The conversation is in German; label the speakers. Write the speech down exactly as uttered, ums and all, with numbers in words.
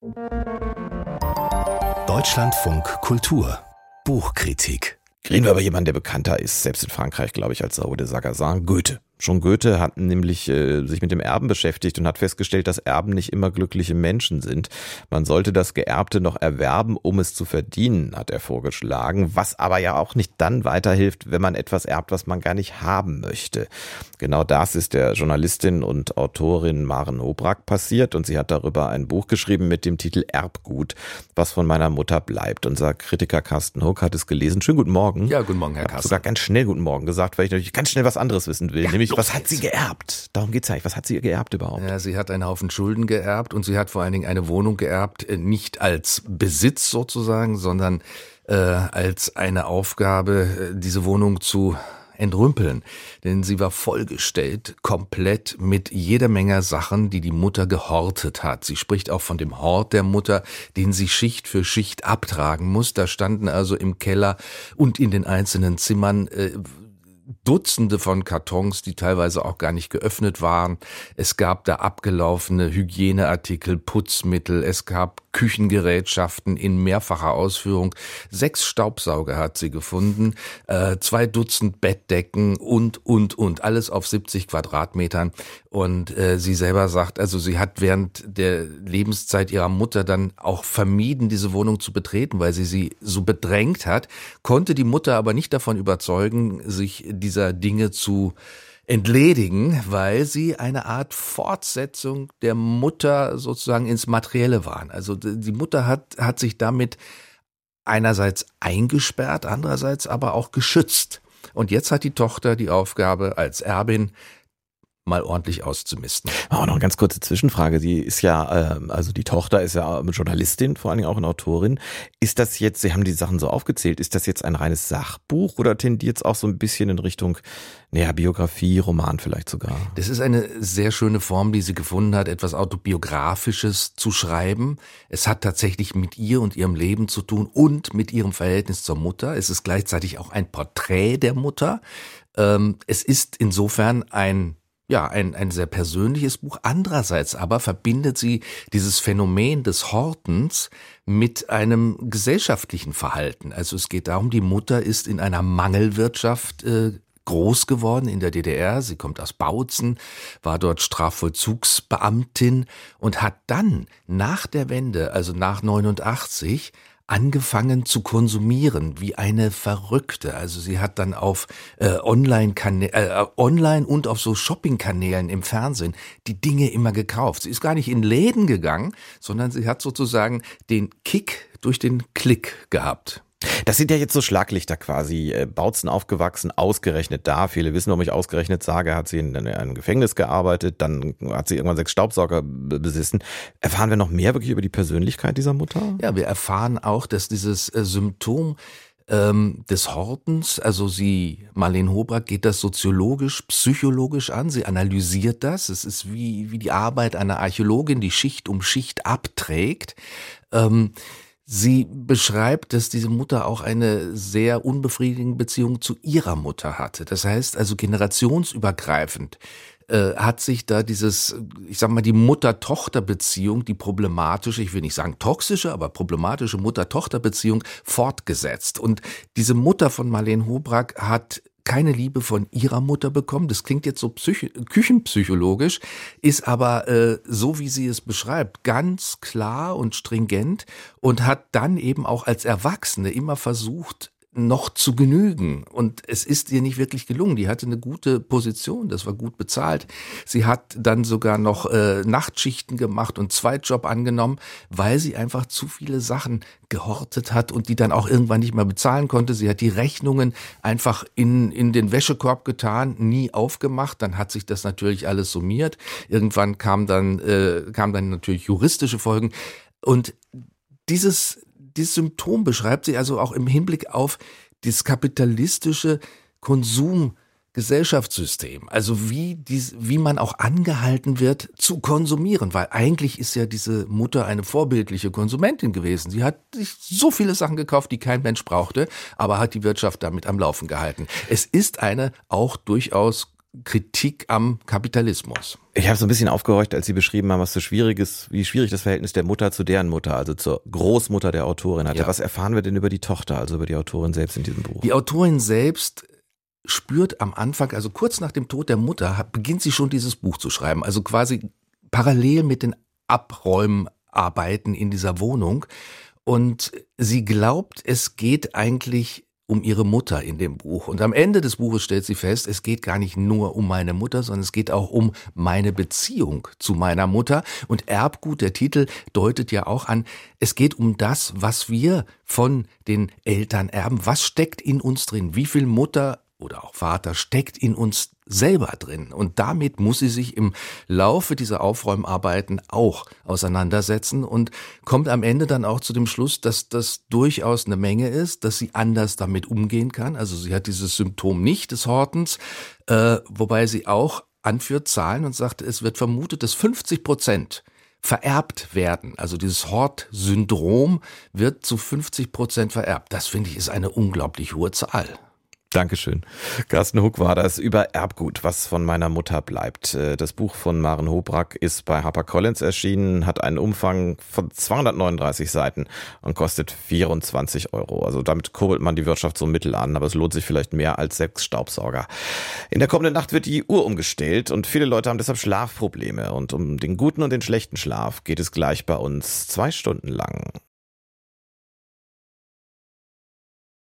Speaker 1: Deutschlandfunk Kultur Buchkritik.
Speaker 2: Reden wir über jemanden, der bekannter ist, selbst in Frankreich, glaube ich, als Raoul de Sagazin, Goethe. Schon Goethe hat nämlich äh, sich mit dem Erben beschäftigt und hat festgestellt, dass Erben nicht immer glückliche Menschen sind. Man sollte das Geerbte noch erwerben, um es zu verdienen, hat er vorgeschlagen, was aber ja auch nicht dann weiterhilft, wenn man etwas erbt, was man gar nicht haben möchte. Genau das ist der Journalistin und Autorin Maren Hobrack passiert und sie hat darüber ein Buch geschrieben mit dem Titel Erbgut, was von meiner Mutter bleibt. Unser Kritiker Carsten Huck hat es gelesen. Schönen guten Morgen.
Speaker 3: Ja, guten Morgen, Herr
Speaker 2: Ich habe
Speaker 3: Carsten.
Speaker 2: sogar ganz schnell guten Morgen gesagt, weil ich natürlich ganz schnell was anderes wissen will,
Speaker 3: Ja,
Speaker 2: nämlich
Speaker 3: los
Speaker 2: was hat
Speaker 3: geht's.
Speaker 2: sie geerbt? Darum geht's eigentlich. Was hat sie geerbt überhaupt?
Speaker 3: Ja, sie hat einen Haufen Schulden geerbt und sie hat vor allen Dingen eine Wohnung geerbt, äh, nicht als Besitz sozusagen, sondern äh, als eine Aufgabe, äh, diese Wohnung zu entrümpeln. Denn sie war vollgestellt, komplett mit jeder Menge Sachen, die die Mutter gehortet hat. Sie spricht auch von dem Hort der Mutter, den sie Schicht für Schicht abtragen muss. Da standen also im Keller und in den einzelnen Zimmern äh, Dutzende von Kartons, die teilweise auch gar nicht geöffnet waren. Es gab da abgelaufene Hygieneartikel, Putzmittel, es gab Küchengerätschaften in mehrfacher Ausführung. Sechs Staubsauger hat sie gefunden, äh, zwei Dutzend Bettdecken und, und, und. Alles auf siebzig Quadratmetern. Und äh, sie selber sagt, also sie hat während der Lebenszeit ihrer Mutter dann auch vermieden, diese Wohnung zu betreten, weil sie sie so bedrängt hat, konnte die Mutter aber nicht davon überzeugen, sich dieser Dinge zu entledigen, weil sie eine Art Fortsetzung der Mutter sozusagen ins Materielle waren. Also die Mutter hat, hat sich damit einerseits eingesperrt, andererseits aber auch geschützt. Und jetzt hat die Tochter die Aufgabe, als Erbin mal ordentlich auszumisten.
Speaker 2: Auch noch eine ganz kurze Zwischenfrage. Sie ist ja, äh, also die Tochter ist ja Journalistin, vor allen Dingen auch eine Autorin. Ist das jetzt, Sie haben die Sachen so aufgezählt, ist das jetzt ein reines Sachbuch oder tendiert es auch so ein bisschen in Richtung, naja, Biografie, Roman vielleicht sogar?
Speaker 3: Das ist eine sehr schöne Form, die sie gefunden hat, etwas Autobiografisches zu schreiben. Es hat tatsächlich mit ihr und ihrem Leben zu tun und mit ihrem Verhältnis zur Mutter. Es ist gleichzeitig auch ein Porträt der Mutter. Ähm, es ist insofern ein Ja, ein, ein sehr persönliches Buch. Andererseits aber verbindet sie dieses Phänomen des Hortens mit einem gesellschaftlichen Verhalten. Also es geht darum, die Mutter ist in einer Mangelwirtschaft äh, groß geworden in der D D R. Sie kommt aus Bautzen, war dort Strafvollzugsbeamtin und hat dann nach der Wende, also nach neunundachtzig, angefangen zu konsumieren wie eine Verrückte. Also sie hat dann auf äh, Online-Kanä- äh, Online und auf so Shopping-Kanälen im Fernsehen die Dinge immer gekauft. Sie ist gar nicht in Läden gegangen, sondern sie hat sozusagen den Kick durch den Klick gehabt.
Speaker 2: Das sind ja jetzt so Schlaglichter quasi. Äh, Bautzen aufgewachsen, ausgerechnet da. Viele wissen, warum ich ausgerechnet sage, hat sie in, in einem Gefängnis gearbeitet, dann hat sie irgendwann sechs Staubsauger b- besessen. Erfahren wir noch mehr wirklich über die Persönlichkeit dieser Mutter?
Speaker 3: Ja, wir erfahren auch, dass dieses äh, Symptom ähm, des Hortens, also sie, Marlene Hobrack, geht das soziologisch, psychologisch an. Sie analysiert das. Es ist wie, wie die Arbeit einer Archäologin, die Schicht um Schicht abträgt. Ähm, Sie beschreibt, dass diese Mutter auch eine sehr unbefriedigende Beziehung zu ihrer Mutter hatte. Das heißt also generationsübergreifend äh, hat sich da dieses, ich sag mal, die Mutter-Tochter-Beziehung, die problematische, ich will nicht sagen toxische, aber problematische Mutter-Tochter-Beziehung fortgesetzt. Und diese Mutter von Marlene Hobrack hat keine Liebe von ihrer Mutter bekommen. Das klingt jetzt so psych- küchenpsychologisch, ist aber äh, so, wie sie es beschreibt, ganz klar und stringent und hat dann eben auch als Erwachsene immer versucht, noch zu genügen. Und es ist ihr nicht wirklich gelungen. Die hatte eine gute Position, das war gut bezahlt. Sie hat dann sogar noch äh, Nachtschichten gemacht und Zweitjob angenommen, weil sie einfach zu viele Sachen gehortet hat und die dann auch irgendwann nicht mehr bezahlen konnte. Sie hat die Rechnungen einfach in, in den Wäschekorb getan, nie aufgemacht. Dann hat sich das natürlich alles summiert. Irgendwann kam dann, äh, kam dann natürlich juristische Folgen. Und dieses Dieses Symptom beschreibt sie also auch im Hinblick auf das kapitalistische Konsumgesellschaftssystem. Also wie, dies, wie man auch angehalten wird zu konsumieren, weil eigentlich ist ja diese Mutter eine vorbildliche Konsumentin gewesen. Sie hat sich so viele Sachen gekauft, die kein Mensch brauchte, aber hat die Wirtschaft damit am Laufen gehalten. Es ist eine auch durchaus Kritik am Kapitalismus.
Speaker 2: Ich habe so ein bisschen aufgehorcht, als Sie beschrieben haben, was so schwierig ist, wie schwierig das Verhältnis der Mutter zu deren Mutter, also zur Großmutter der Autorin hatte.
Speaker 3: Ja.
Speaker 2: Was erfahren wir denn über die Tochter, also über die Autorin selbst in diesem Buch?
Speaker 3: Die Autorin selbst spürt am Anfang, also kurz nach dem Tod der Mutter, hat, beginnt sie schon dieses Buch zu schreiben, also quasi parallel mit den Abräumarbeiten in dieser Wohnung. Und sie glaubt, es geht eigentlich um ihre Mutter in dem Buch. Und am Ende des Buches stellt sie fest, es geht gar nicht nur um meine Mutter, sondern es geht auch um meine Beziehung zu meiner Mutter. Und Erbgut, der Titel, deutet ja auch an, es geht um das, was wir von den Eltern erben. Was steckt in uns drin? Wie viel Mutter oder auch Vater steckt in uns selber drin? Und damit muss sie sich im Laufe dieser Aufräumarbeiten auch auseinandersetzen und kommt am Ende dann auch zu dem Schluss, dass das durchaus eine Menge ist, dass sie anders damit umgehen kann. Also sie hat dieses Symptom nicht des Hortens, äh, wobei sie auch anführt Zahlen und sagt, es wird vermutet, dass fünfzig Prozent vererbt werden. Also dieses Hort-Syndrom wird zu fünfzig Prozent vererbt. Das, finde ich, ist eine unglaublich hohe Zahl.
Speaker 2: Dankeschön. Carsten Huck war das über Erbgut, was von meiner Mutter bleibt. Das Buch von Maren Hobrack ist bei HarperCollins erschienen, hat einen Umfang von zweihundertneununddreißig Seiten und kostet vierundzwanzig Euro. Also damit kurbelt man die Wirtschaft so mittel an, aber es lohnt sich vielleicht mehr als sechs Staubsauger. In der kommenden Nacht wird die Uhr umgestellt und viele Leute haben deshalb Schlafprobleme. Und um den guten und den schlechten Schlaf geht es gleich bei uns zwei Stunden lang.